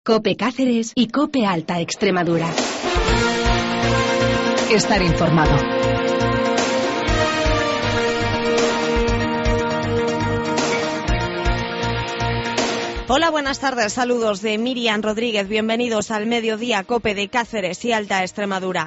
COPE Cáceres y COPE Alta Extremadura. Estar informado. Hola, buenas tardes. Saludos de Miriam Rodríguez. Bienvenidos al Mediodía COPE de Cáceres y Alta Extremadura.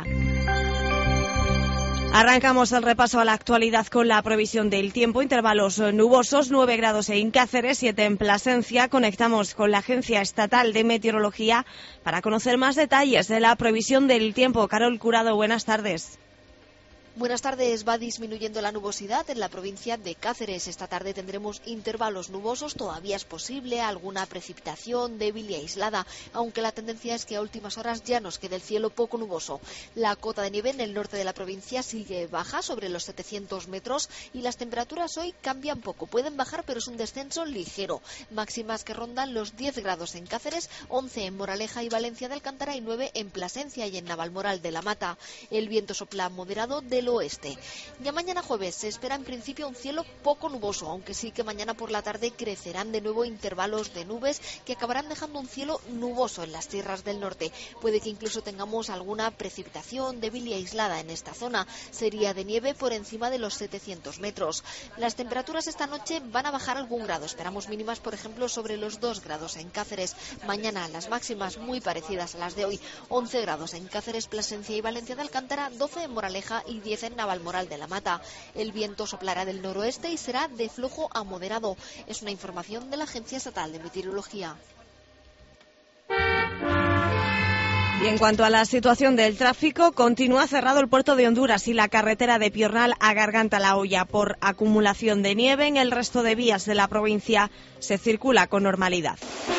Arrancamos el repaso a la actualidad con la previsión del tiempo. Intervalos nubosos, 9 grados en Cáceres, 7 en Plasencia. Conectamos con la Agencia Estatal de Meteorología para conocer más detalles de la previsión del tiempo. Carol Curado, buenas tardes. Buenas tardes. Va disminuyendo la nubosidad en la provincia de Cáceres. Esta tarde tendremos intervalos nubosos. Todavía es posible alguna precipitación débil y aislada, aunque la tendencia es que a últimas horas ya nos quede el cielo poco nuboso. La cota de nieve en el norte de la provincia sigue baja, sobre los 700 metros, y las temperaturas hoy cambian poco. Pueden bajar, pero es un descenso ligero. Máximas que rondan los 10 grados en Cáceres, 11 en Moraleja y Valencia de Alcántara y 9 en Plasencia y en Navalmoral de la Mata. El viento sopla moderado del oeste. Ya mañana jueves se espera en principio un cielo poco nuboso, aunque sí que mañana por la tarde crecerán de nuevo intervalos de nubes que acabarán dejando un cielo nuboso en las tierras del norte. Puede que incluso tengamos alguna precipitación débil y aislada en esta zona. Sería de nieve por encima de los 700 metros. Las temperaturas esta noche van a bajar algún grado. Esperamos mínimas, por ejemplo, sobre los 2 grados en Cáceres. Mañana las máximas muy parecidas a las de hoy. 11 grados en Cáceres, Plasencia y Valencia de Alcántara, 12 en Moraleja y 10 en Navalmoral de la Mata. El viento soplará del noroeste y será de flujo a moderado. Es una información de la Agencia Estatal de Meteorología. Y en cuanto a la situación del tráfico, continúa cerrado el puerto de Honduras y la carretera de Piornal a Garganta La Hoya por acumulación de nieve. En el resto de vías de la provincia se circula con normalidad.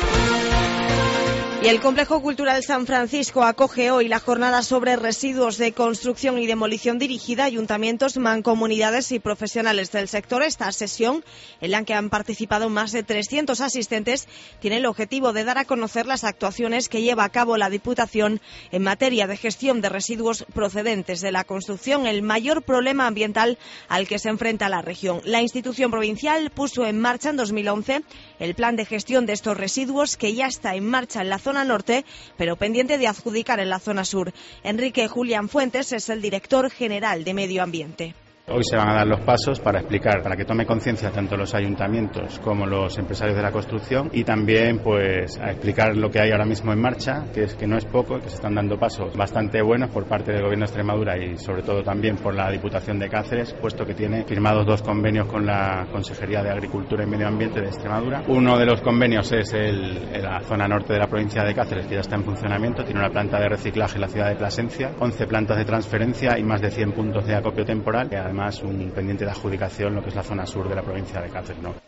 Y el Complejo Cultural San Francisco acoge hoy la jornada sobre residuos de construcción y demolición dirigida a ayuntamientos, mancomunidades y profesionales del sector. Esta sesión, en la que han participado más de 300 asistentes, tiene el objetivo de dar a conocer las actuaciones que lleva a cabo la Diputación en materia de gestión de residuos procedentes de la construcción, el mayor problema ambiental al que se enfrenta la región. La institución provincial puso en marcha en 2011 el plan de gestión de estos residuos, que ya está en marcha en la zona norte, pero pendiente de adjudicar en la zona sur. Enrique Julián Fuentes es el director general de Medio Ambiente. Hoy se van a dar los pasos para explicar, para que tome conciencia tanto los ayuntamientos como los empresarios de la construcción, y también pues a explicar lo que hay ahora mismo en marcha, que es que no es poco, que se están dando pasos bastante buenos por parte del Gobierno de Extremadura y sobre todo también por la Diputación de Cáceres, puesto que tiene firmados 2 convenios con la Consejería de Agricultura y Medio Ambiente de Extremadura. Uno de los convenios es en la zona norte de la provincia de Cáceres, que ya está en funcionamiento, tiene una planta de reciclaje en la ciudad de Plasencia, 11 plantas de transferencia y más de 100 puntos de acopio temporal, que además un pendiente de adjudicación lo que es la zona sur de la provincia de Cáceres, ¿no?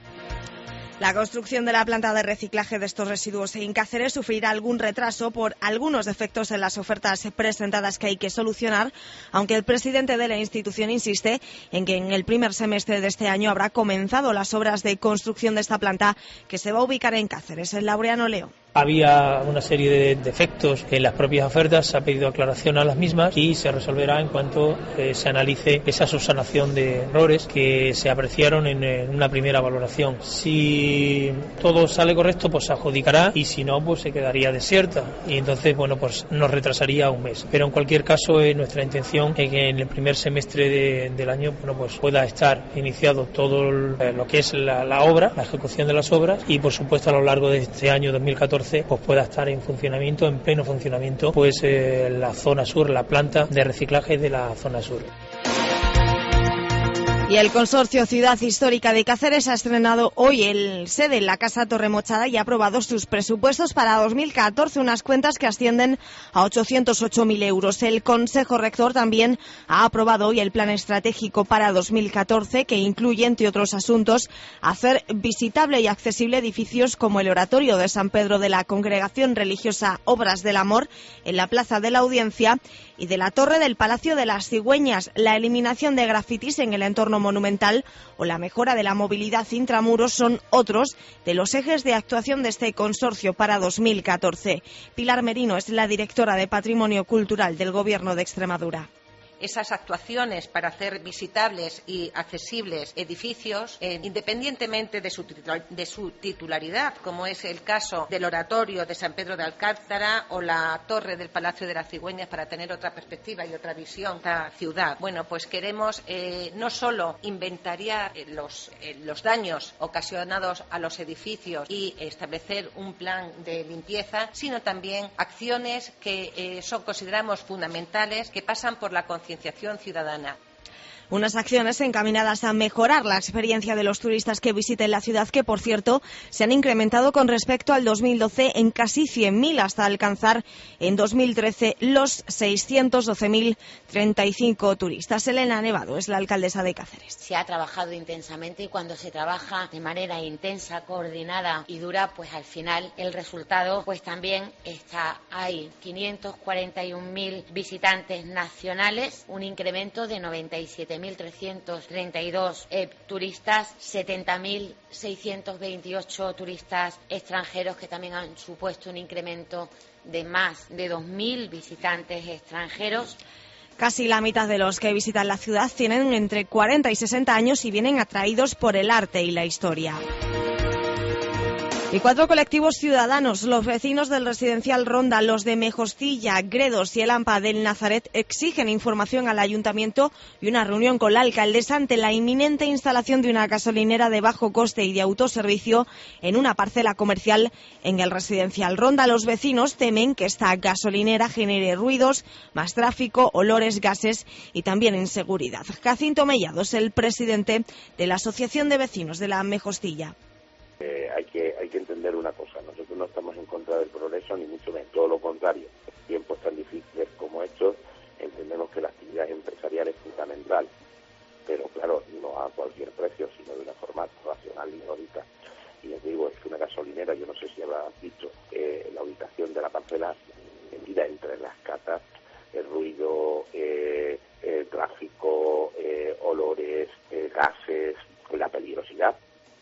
La construcción de la planta de reciclaje de estos residuos en Cáceres sufrirá algún retraso por algunos defectos en las ofertas presentadas que hay que solucionar, aunque el presidente de la institución insiste en que en el primer semestre de este año habrá comenzado las obras de construcción de esta planta, que se va a ubicar en Cáceres, en Laureano León. Había una serie de defectos en las propias ofertas, se ha pedido aclaración a las mismas y se resolverá en cuanto se analice esa subsanación de errores que se apreciaron en una primera valoración. Si todo sale correcto, pues se adjudicará, y si no, pues se quedaría desierta y entonces, bueno, pues nos retrasaría un mes. Pero en cualquier caso, nuestra intención es que en el primer semestre del año, bueno, pues pueda estar iniciado todo lo que es la obra, la ejecución de las obras, y por supuesto a lo largo de este año 2014 pues pueda estar en funcionamiento, en pleno funcionamiento, pues la zona sur, la planta de reciclaje de la zona sur. Y el Consorcio Ciudad Histórica de Cáceres ha estrenado hoy el sede en la Casa Torremochada y ha aprobado sus presupuestos para 2014, unas cuentas que ascienden a 808.000 euros. El Consejo Rector también ha aprobado hoy el Plan Estratégico para 2014, que incluye, entre otros asuntos, hacer visitable y accesible edificios como el Oratorio de San Pedro de la Congregación Religiosa Obras del Amor en la Plaza de la Audiencia y de la Torre del Palacio de las Cigüeñas, la eliminación de grafitis en el entorno monumental o la mejora de la movilidad intramuros son otros de los ejes de actuación de este consorcio para 2014. Pilar Merino es la directora de Patrimonio Cultural del Gobierno de Extremadura. esas actuaciones para hacer visitables y accesibles edificios, independientemente de su titularidad, como es el caso del Oratorio de San Pedro de Alcántara o la Torre del Palacio de las Cigüeñas, para tener otra perspectiva y otra visión de la ciudad. Bueno, pues queremos no solo inventariar los daños ocasionados a los edificios y establecer un plan de limpieza, sino también acciones que consideramos fundamentales, que pasan por la concienciación ciudadana. Unas acciones encaminadas a mejorar la experiencia de los turistas que visiten la ciudad, que, por cierto, se han incrementado con respecto al 2012 en casi 100.000, hasta alcanzar en 2013 los 612.035 turistas. Elena Nevado es la alcaldesa de Cáceres. Se ha trabajado intensamente, y cuando se trabaja de manera intensa, coordinada y dura, pues al final el resultado pues también está ahí. 541.000 visitantes nacionales, un incremento de 97.332 turistas, 70.628 turistas extranjeros, que también han supuesto un incremento de más de 2.000 visitantes extranjeros. Casi la mitad de los que visitan la ciudad tienen entre 40 y 60 años y vienen atraídos por el arte y la historia. Y 4 colectivos ciudadanos, los vecinos del residencial Ronda, los de Mejostilla, Gredos y el AMPA del Nazaret, exigen información al ayuntamiento y una reunión con la alcaldesa ante la inminente instalación de una gasolinera de bajo coste y de autoservicio en una parcela comercial en el residencial Ronda. Los vecinos temen que esta gasolinera genere ruidos, más tráfico, olores, gases y también inseguridad. Jacinto Mellado es el presidente de la Asociación de Vecinos de la Mejostilla. Hay que entender una cosa: nosotros no estamos en contra del progreso, ni mucho menos, todo lo contrario. En tiempos tan difíciles como estos, entendemos que la actividad empresarial es fundamental, pero claro, no a cualquier precio, sino de una forma racional y lógica. Y les digo, es que una gasolinera, yo no sé si habrán visto la ubicación de la parcela, medida entre las catas, el ruido, el tráfico, olores, gases, la peligrosidad.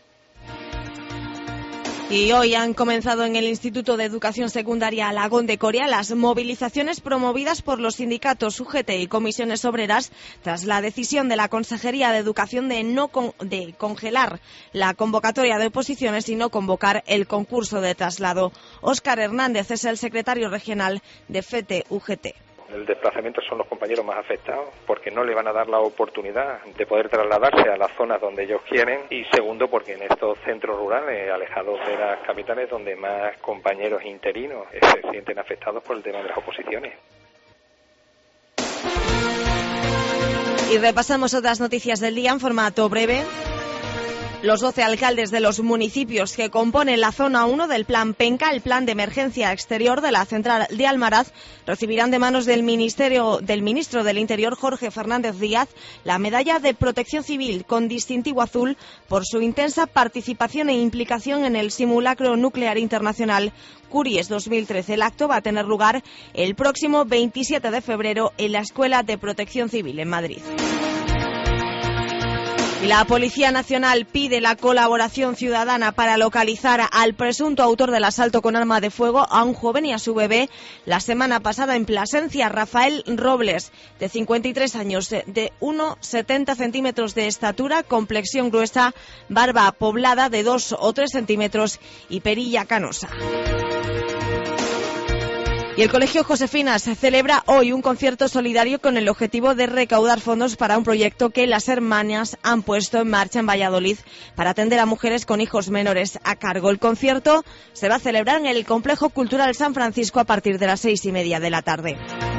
Y hoy han comenzado en el Instituto de Educación Secundaria Alagón de Coria las movilizaciones promovidas por los sindicatos UGT y comisiones obreras tras la decisión de la Consejería de Educación de congelar la convocatoria de oposiciones y no convocar el concurso de traslado. Óscar Hernández es el secretario regional de FETE UGT. El desplazamiento son los compañeros más afectados porque no le van a dar la oportunidad de poder trasladarse a las zonas donde ellos quieren, y segundo porque en estos centros rurales alejados de las capitales donde más compañeros interinos se sienten afectados por el tema de las oposiciones. Y repasamos otras noticias del día en formato breve. Los 12 alcaldes de los municipios que componen la zona 1 del Plan Penca, el Plan de Emergencia Exterior de la Central de Almaraz, recibirán de manos del ministro del Interior, Jorge Fernández Díaz, la medalla de Protección Civil con distintivo azul por su intensa participación e implicación en el simulacro nuclear internacional Curies 2013. El acto va a tener lugar el próximo 27 de febrero en la Escuela de Protección Civil en Madrid. Y la Policía Nacional pide la colaboración ciudadana para localizar al presunto autor del asalto con arma de fuego a un joven y a su bebé la semana pasada en Plasencia. Rafael Robles, de 53 años, de 1,70 centímetros de estatura, complexión gruesa, barba poblada de 2 o 3 centímetros y perilla canosa. Y el Colegio Josefinas celebra hoy un concierto solidario con el objetivo de recaudar fondos para un proyecto que las hermanas han puesto en marcha en Valladolid para atender a mujeres con hijos menores a cargo. El concierto se va a celebrar en el Complejo Cultural San Francisco a partir de las 6:30 de la tarde.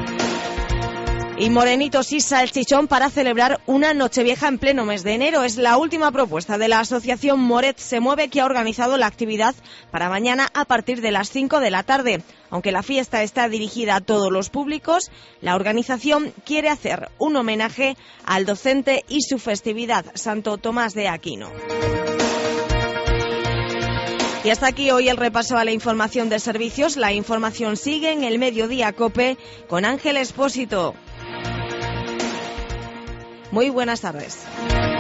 Y morenitos y salchichón para celebrar una Nochevieja en pleno mes de enero. Es la última propuesta de la asociación Moret Se Mueve, que ha organizado la actividad para mañana a partir de las 5 de la tarde. Aunque la fiesta está dirigida a todos los públicos, la organización quiere hacer un homenaje al docente y su festividad, Santo Tomás de Aquino. Y hasta aquí hoy el repaso a la información de servicios. La información sigue en el Mediodía COPE con Ángel Expósito. Muy buenas tardes.